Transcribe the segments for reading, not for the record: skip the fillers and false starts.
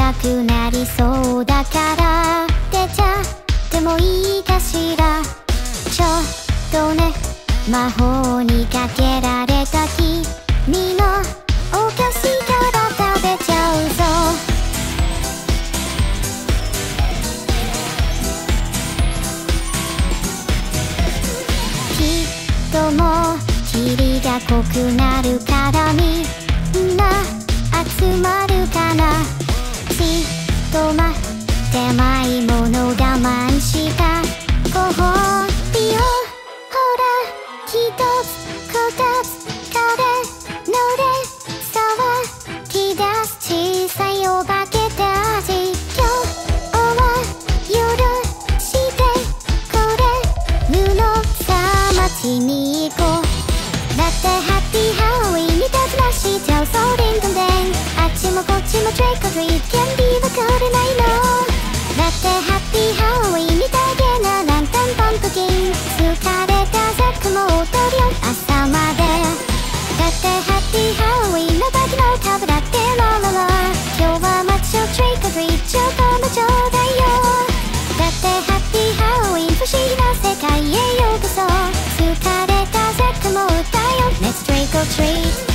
なくなりそうだから出ちゃってもいいかしら。ちょっとね、魔法にかけられた君のお菓子から食べちゃうぞ。きっともう霧が濃くなるからみんな集まるかな。ちっと待って甘いもの我慢したご褒美をほら一つこたつ彼ので騒ぎ出す小さいお化けたち。今日は許してこれ布さ街に行こう。だってハッピーハロウィンに手ずらしちゃうそうリンドンデン。あっちもこっちもトリックオトリートキャンディーはくれないの。だってハッピーハロウィンみたいなランタンパンプキン疲れたザックも踊りよ朝まで。だってハッピーハロウィンの時の株だってラララ。今日は街をトリックオトリートちょっともちょうだいよ。だってハッピーハロウィン不思議な世界へようこそ。疲れたザックも歌うよ Let's trick or treat。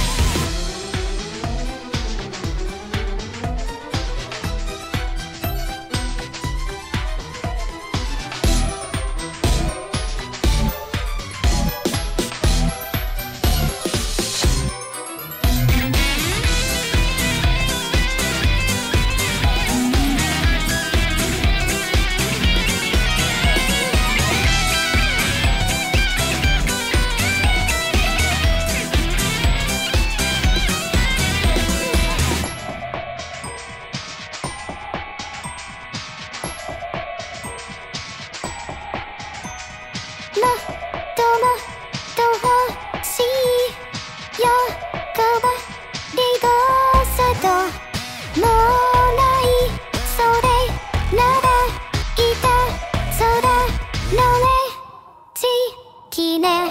もっともっと欲しいよこばりごさともうないそれならいた空のレジキね。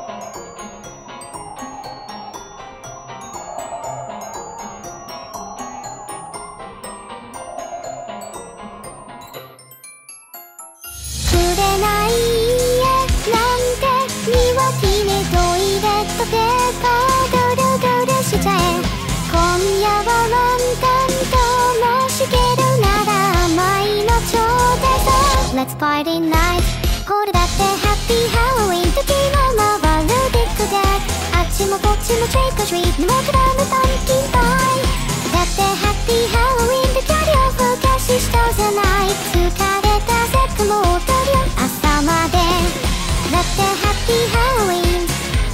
くれないなんて庭木にトイレットペーパーぐるぐるしちゃえ。今夜はランタンともしけるなら甘いのちょうだいぞ Let's party night。 ほらだってハッピーハロウィン時の回るビッグデック。あっちもこっちもトリックオトリートにもくらむパンキンパイ。だってハッピーハロウィンでキャリアをふかししたじゃない。疲れたザックも踊るよ朝まで。だってハッピーハロウィン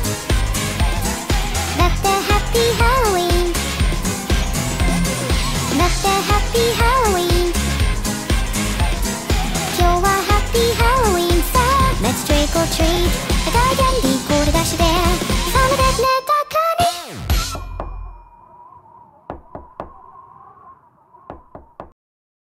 だってハッピーハロウィンだってハッピーハロウィン今日はハッピーハロウィンさあ Let's trick or treat。 赤いキャンディーこれ出しで